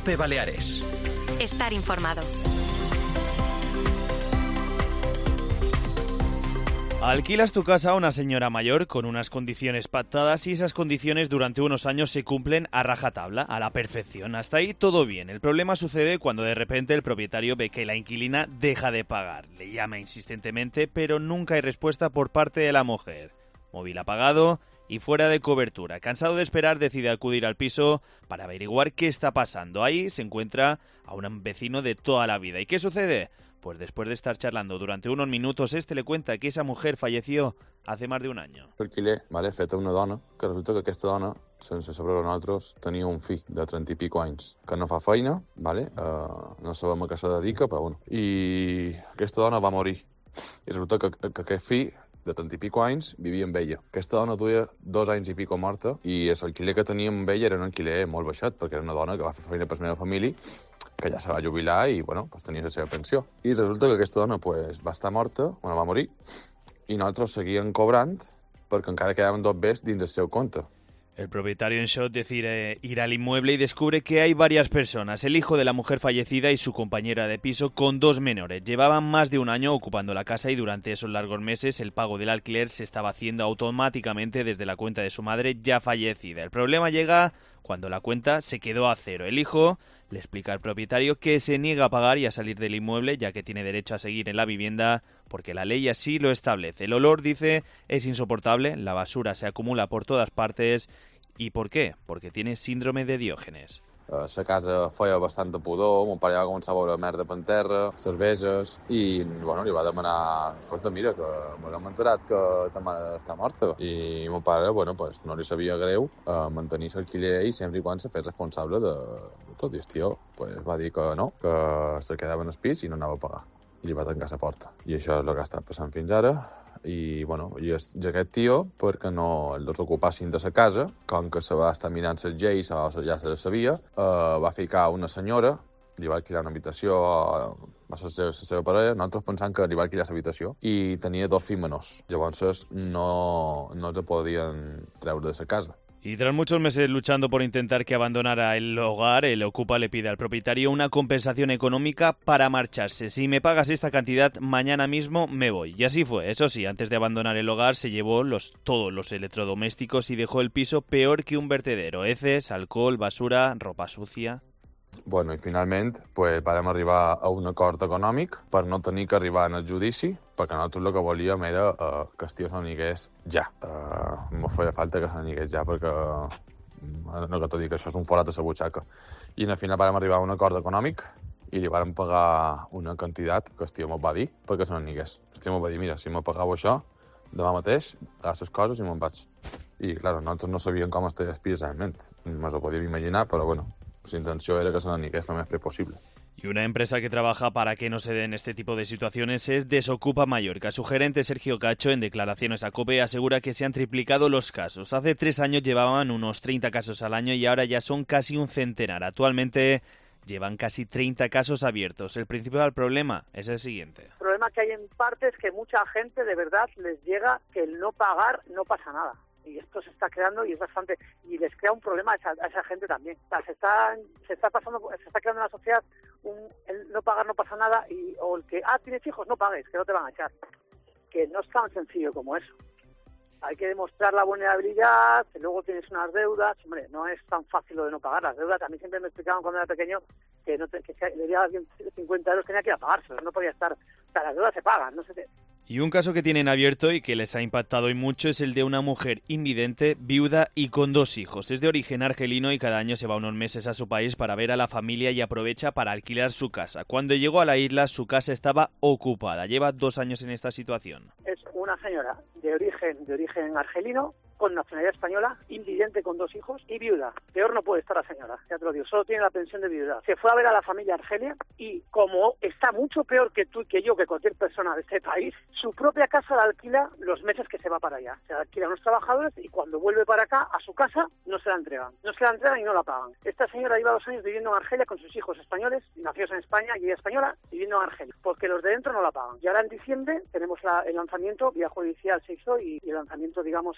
COPE Baleares. Estar informado. Alquilas tu casa a una señora mayor con unas condiciones pactadas y esas condiciones durante unos años se cumplen a rajatabla, a la perfección. Hasta ahí todo bien. El problema sucede cuando de repente el propietario ve que la inquilina deja de pagar. Le llama insistentemente, pero nunca hay respuesta por parte de la mujer. Móvil apagado y fuera de cobertura. Cansado de esperar, decide acudir al piso para averiguar qué está pasando. Ahí se encuentra a un vecino de toda la vida. ¿Y qué sucede? Pues después de estar charlando durante unos minutos, le cuenta que esa mujer falleció hace más de un año. Alquiler, vale, fet a una dona, que resulta que aquesta dona, sense saber-ho nosaltres, tenia un fill de 30 i pico anys, que no fa feina, vale? No sabem a què se dedica, però bueno. I aquesta dona va morir. I resulta que aquest fill de 30 i pico anys vivia amb ella. Aquesta dona duia 2 anys i pico morta i l'alquiler que tenia amb ella era un alquiler molt baixet, perquè era una dona que va fer feina per la meva família, que ja se va jubilar i, bueno, pues tenia la seva pensió. I resulta que aquesta dona pues, va estar morta, bueno, va morir, i nosaltres seguíem cobrant perquè encara quedaven 2 bés dins del seu compte. El propietario en shock decide ir al inmueble y descubre que hay varias personas, el hijo de la mujer fallecida y su compañera de piso con 2 menores. Llevaban más de un año ocupando la casa y durante esos largos meses el pago del alquiler se estaba haciendo automáticamente desde la cuenta de su madre ya fallecida. El problema llega cuando la cuenta se quedó a cero. El hijo le explica al propietario que se niega a pagar y a salir del inmueble ya que tiene derecho a seguir en la vivienda porque la ley así lo establece. El olor, dice, es insoportable, la basura se acumula por todas partes. ¿Y por qué? Porque tiene síndrome de Diògenes. La casa feia bastanta pudor, mon pare va començar a veure merda per terra, cerveses, i bueno, li va demanar, escolta, mira, que m'hem enterat que ta mare està morta. I mon pare, bueno, pues, no li sabia greu mantenir l'alquiler i sempre i quan se fes responsable de tot. I el tio pues, va dir que no, que se quedava en el pis i no anava a pagar. I li va tancar la porta. I això és el que ha estat passant fins ara. I, bueno, i aquest tio, perquè no el desocupassin de la casa, com que se va estar mirant les lleis, ja se sabia, va ficar una senyora, li va alquilar una habitació, va ser la seva parella, nosaltres pensant que li va alquilar l'habitació, i tenia 2 fills menors. Llavors no els podien treure de la casa. Y tras muchos meses luchando por intentar que abandonara el hogar, el Ocupa le pide al propietario una compensación económica para marcharse. Si me pagas esta cantidad, mañana mismo me voy. Y así fue. Eso sí, antes de abandonar el hogar se llevó todos los electrodomésticos y dejó el piso peor que un vertedero. Heces, alcohol, basura, ropa sucia. Bueno, i finalment pues, vam arribar a un acord econòmic per no tenir que arribar en el judici, perquè nosaltres el que volíem era que el tio se n'anigués ja. No feia falta que se n'anigués ja, perquè no que t'ho dic, això és un forat a la butxaca. I al final vam arribar a un acord econòmic i li vam pagar una quantitat que el tio m'ho va dir perquè se n'anigués. El tio m'ho va dir, mira, si me pagau això, demà mateix, agafo les coses i me'n vaig. I, clar, nosaltres no sabíem com estava el pis realment. Ens ho podíem imaginar, però bueno, su intención era que se n'anigués lo más breve posible. Y una empresa que trabaja para que no se den este tipo de situaciones es Desocupa Mallorca. Su gerente, Sergio Cacho, en declaraciones a COPE, asegura que se han triplicado los casos. Hace 3 años llevaban unos 30 casos al año y ahora ya son casi un centenar. Actualmente llevan casi 30 casos abiertos. El principal problema es el siguiente. El problema que hay en parte es que mucha gente de verdad les llega que el no pagar no pasa nada. Y esto se está creando y es bastante, y les crea un problema a esa gente también. O sea, se está creando en la sociedad el no pagar no pasa nada o el que tienes hijos, no pagues, que no te van a echar. Que no es tan sencillo como eso. Hay que demostrar la vulnerabilidad, que luego tienes unas deudas. Hombre, no es tan fácil lo de no pagar las deudas. A mí siempre me explicaban cuando era pequeño que le debía 50 euros, tenía que ir a pagárselos, no podía estar. O sea, las deudas se pagan, no sé qué. Y un caso que tienen abierto y que les ha impactado hoy mucho es el de una mujer invidente, viuda y con 2 hijos. Es de origen argelino y cada año se va unos meses a su país para ver a la familia y aprovecha para alquilar su casa. Cuando llegó a la isla, su casa estaba ocupada. Lleva 2 años en esta situación. Es una señora de origen argelino, con nacionalidad española, invidente con 2 hijos y viuda. Peor no puede estar la señora, ya te lo digo, solo tiene la pensión de viuda. Se fue a ver a la familia Argelia y como está mucho peor que tú y que yo, que cualquier persona de este país, su propia casa la alquila los meses que se va para allá. Se la alquila a unos trabajadores y cuando vuelve para acá, a su casa, no se la entregan. No se la entregan y no la pagan. Esta señora lleva 2 años viviendo en Argelia con sus hijos españoles, nacidos en España y ella española, viviendo en Argelia, porque los de dentro no la pagan. Y ahora en diciembre tenemos el lanzamiento, vía judicial se hizo y el lanzamiento, digamos, el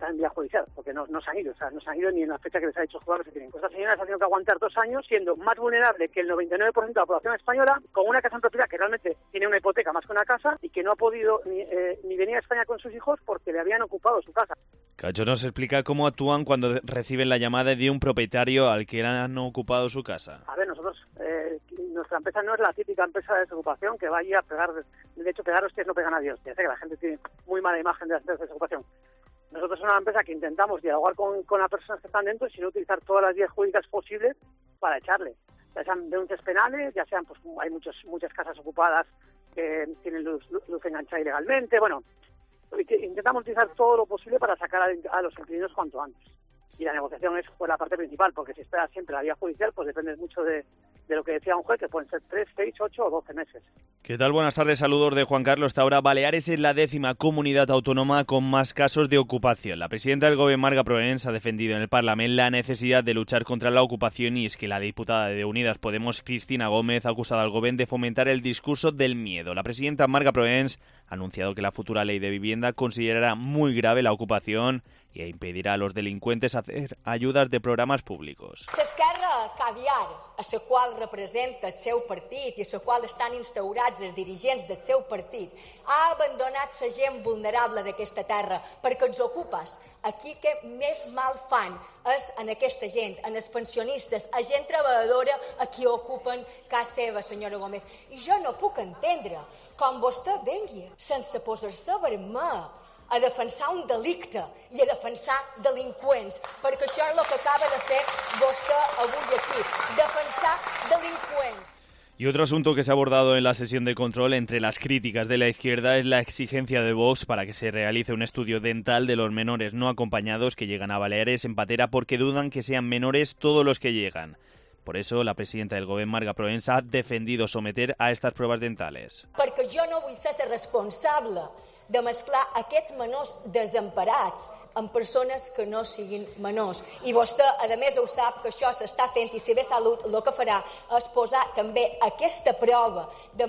están en vía judicial, porque no se han ido, o sea, no se han ido ni en la fecha que les ha dicho el juzgado que se tienen. Pues esta señora se ha tenido que aguantar 2 años siendo más vulnerable que el 99% de la población española, con una casa en propiedad que realmente tiene una hipoteca más que una casa y que no ha podido ni venir a España con sus hijos porque le habían ocupado su casa. Cacho nos explica cómo actúan cuando reciben la llamada de un propietario al que han ocupado su casa. A ver, nosotros, nuestra empresa no es la típica empresa de desocupación que vaya a pegar, de hecho pegar hostias no pegan a Dios. Ya sé que la gente tiene muy mala imagen de las empresas de desocupación. Nosotros somos una empresa que intentamos dialogar con las personas que están dentro y sin utilizar todas las vías jurídicas posibles para echarle. Ya sean denuncias penales, ya sean, pues hay muchas casas ocupadas que tienen luz enganchada ilegalmente, bueno, intentamos utilizar todo lo posible para sacar a los inquilinos cuanto antes. Y la negociación es pues la parte principal, porque si espera siempre la vía judicial, pues depende mucho de lo que decía un juez, que pueden ser 3, 6, 8 o 12 meses. ¿Qué tal? Buenas tardes, saludos de Juan Carlos Taura. Baleares es la 10ª comunidad autónoma con más casos de ocupación. La presidenta del Gobierno, Marga Proens, ha defendido en el Parlamento la necesidad de luchar contra la ocupación y es que la diputada de Unidas Podemos, Cristina Gómez, ha acusado al Gobierno de fomentar el discurso del miedo. La presidenta Marga Proens ha anunciado que la futura ley de vivienda considerará muy grave la ocupación i impedirà a los delincuentes hacer ayudas de programes públicos. L'esquerra caviar, a la qual representa el seu partit i a la qual estan instaurats els dirigents del seu partit, ha abandonat la gent vulnerable d'aquesta terra perquè els ocupes. Aquí que més mal fan és en aquesta gent, en els pensionistes, a gent treballadora a qui ocupen casa seva, senyora Gómez. I jo no puc entendre com vostè vengui sense posar-se vermell a defensar un delicte i a defensar delinqüents, perquè això és el que acaba de fer vostè avui aquí, defensar delinqüents. Y otro asunto que se ha abordado en la sesión de control entre las críticas de la izquierda es la exigencia de Vox para que se realice un estudio dental de los menores no acompañados que llegan a Baleares en patera porque dudan que sean menores todos los que llegan. Por eso, la presidenta del Gobierno, Marga Proens, ha defendido someter a estas pruebas dentales. Perquè jo no vull ser responsable de mesclar aquests menors desemparats amb persones que no siguin menors. I vostè, a més, ho sap que això s'està fent i si bé Salut el que farà és posar també aquesta prova de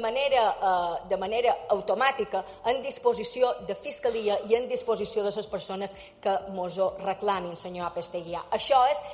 manera automàtica en disposició de Fiscalia i en disposició de les persones que mos ho reclamin, senyor Apesteguià. Això és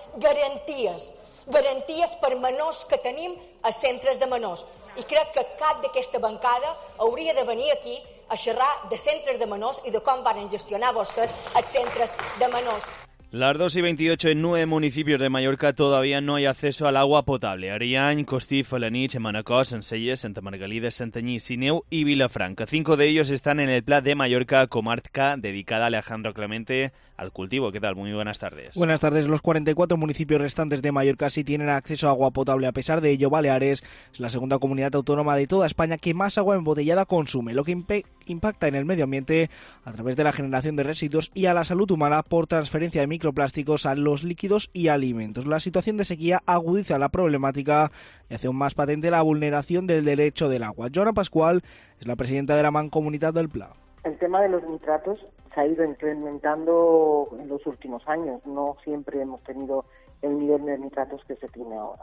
garanties per menors que tenim a centres de menors. I crec que cap d'aquesta bancada hauria de venir aquí a xerrar de centres de menors y de cómo van a gestionar vostès els centres de menors. Las 2:28 en 9 municipios de Mallorca todavía no hay acceso al agua potable. Ariany, Costí, Felanitx, Manacor, Sencelles, Santa Margalida, Santanyí, Sineu y Vilafranca. 5 de ellos están en el Pla de Mallorca, comarca dedicada a Alejandro Clemente al cultivo. ¿Qué tal? Muy buenas tardes. Buenas tardes. Los 44 municipios restantes de Mallorca sí tienen acceso a agua potable. A pesar de ello, Baleares es la segunda comunidad autónoma de toda España que más agua embotellada consume, lo que impacta en el medio ambiente a través de la generación de residuos y a la salud humana por transferencia de microplásticos a los líquidos y alimentos. La situación de sequía agudiza la problemática y hace aún más patente la vulneración del derecho del agua. Joana Pascual es la presidenta de la Mancomunitat del Pla. El tema de los nitratos se ha ido incrementando en los últimos años. No siempre hemos tenido el nivel de nitratos que se tiene ahora.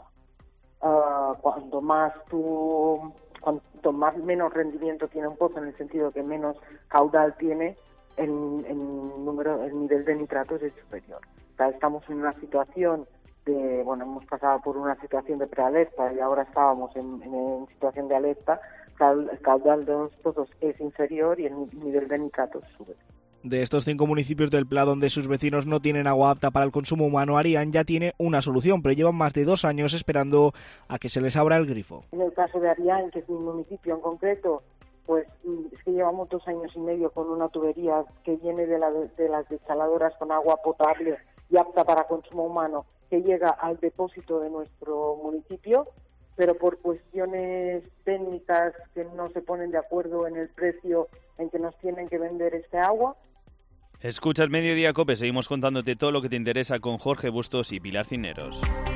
Cuanto menos rendimiento tiene un pozo, en el sentido que menos caudal tiene, el nivel de nitratos es superior. O sea, estamos en una situación hemos pasado por una situación de prealerta y ahora estábamos en situación de alerta. El caudal de los pozos es inferior y el nivel de nitratos sube. De estos 5 municipios del Pla donde sus vecinos no tienen agua apta para el consumo humano, Ariany ya tiene una solución, pero llevan más de 2 años esperando a que se les abra el grifo. En el caso de Ariany, que es mi municipio en concreto, pues es que llevamos 2 años y medio con una tubería que viene de las desaladoras con agua potable y apta para consumo humano, que llega al depósito de nuestro municipio, pero por cuestiones técnicas que no se ponen de acuerdo en el precio en que nos tienen que vender este agua. Escuchas Mediodía Cope, seguimos contándote todo lo que te interesa con Jorge Bustos y Pilar Cineros.